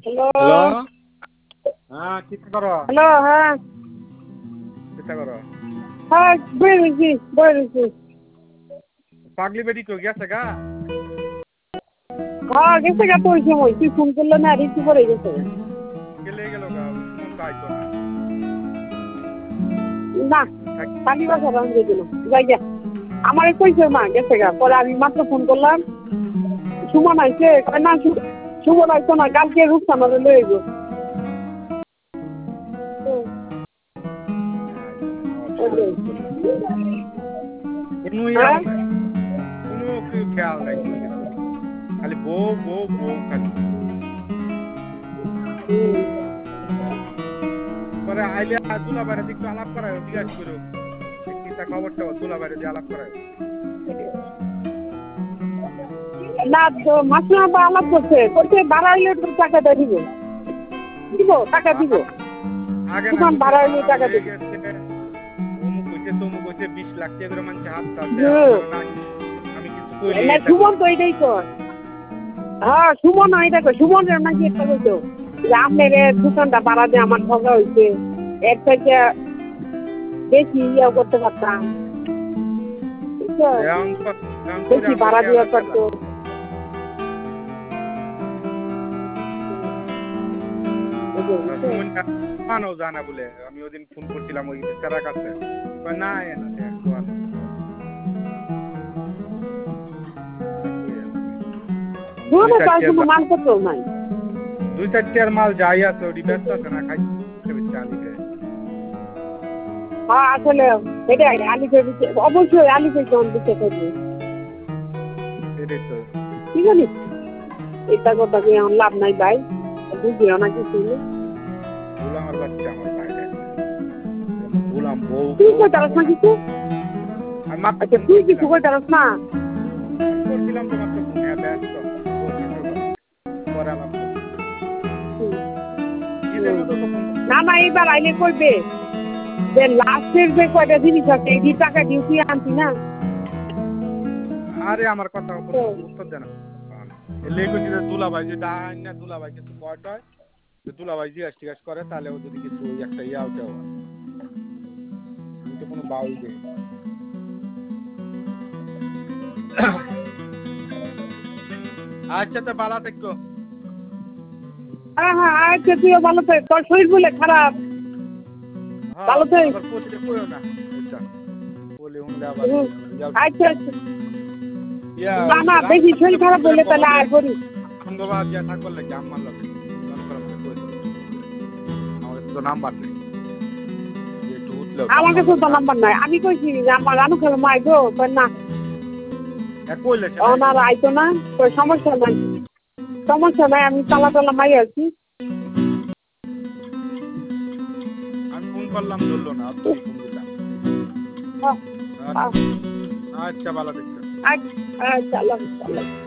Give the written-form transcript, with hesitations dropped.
Hello hello. হ্যাঁ কিতা করো? হ্যালো হ্যাঁ কিতা করো? হ্যাঁ বই রয়েছি পাগলি বেটি কই গেছে গা? হ্যাঁ গেছে গা তো ওই সময় তুই ফোন করলে না রিসিভ করে গেছে গেলে গেল গা সুমন তো আইতো না। না কালি বাসা রান দিয়ে দিল যাই গা আমার কইছে মা গেছে গা পরে আমি মাত্র ফোন করলাম সুমন আইছে কয় না সুমন আইতো না কালকে রূপসানারে লয়ে গো কোনো ইয়া নাই। কোনো খেয়াল নাই কোনো কিছু। খালি বউ বউ বউ খালি। পরে আইলে দুলা বাইরে একটু আলাপ করায় জিজ্ঞাসা করো। কিতা খবরটা দুলা বাইরে দিয়ে আলাপ করায়। না মাসিমা তো আলাপ করছে করছে বাড়াইলে তো টাকাটা দিব টাকা দিব আগে না সুমন বাড়াইলে টাকা দিব অমুক হইছে তমুক হইছে 20 লাখ টাকা করে মানুষ হাত আছে আমি কিছু কইলে না সুমন তো এটাই কর হ্যাঁ সুমন এটা কর সুমনের নাকি একটা কইতো যে আপনার দোকানটা ভাড়া দিয়ে আমার ঠকা হয়েছে এর থেকে বেশি ইয়ে করতে পারতাম বেশি ভাড়া দেওয়া পারতো মানো জানা বলে আমি ওদিন ফোন করছিলাম ওই তার কাছে না কোনো মালপত্র নাই 2-4 মাল যাই আছে ওটি ব্যস্ত আছে না খাই আলিকে হ্যাঁ আসলে এটাই আলিকে অবশ্যই আলিকে কেমন দিতে থাকবে এটাই তো ঠিক আছে এটা কথা কি আমার লাভ নাই ভাই বুঝিও না কিছু গোলামের বাচ্চা আমার বাইরে গোলাম বউ তুই কই তারাস না কিছু আর মাত্র তুই কিছু কই তারাস না করছিলাম তো মাত্র ফোনে ব্যস্ত পরে আলাপ না না এইবার আইলে কইবে যে লাস্টের যে কয়টা জিনিস আছে এই টাকা দিয়ে তুই আনতি না আরে আমার কথা উত্তর দেন লেগুছি যে দুলাভাই যে ডাইন না দুলাভাই কিছু কয়টা যে দুলাভাই জিজ্ঞাস করে তাহলে ও যদি কিছু একটা ইয়াও দেওয়া আমি তো কোনো বাউল দেই আচ্ছা তো বালা থেকো হ্যাঁ হ্যাঁ আচ্ছা তুইও ভালো থাক তোর শরীর বলে খারাপ ভালো থাক আচ্ছা আচ্ছা না না বেশি শরীর খারাপ হলে তাহলে আর করি ধন্যবাদ যা থাকবার লাগে আমার লাগে আমার তো নাম্বার নেই আমার কাছে তো নাম্বার নাই আমি কইছি যে আমার রানু খেলো মাই গো না ওনারা আইতো না তো সমস্যা নাই আমি তালা মাই আছি আমি ফোন করলাম ধরলো না ফোন দিলাম আচ্ছা ভালো দেখো আচ্ছা আল্লাহ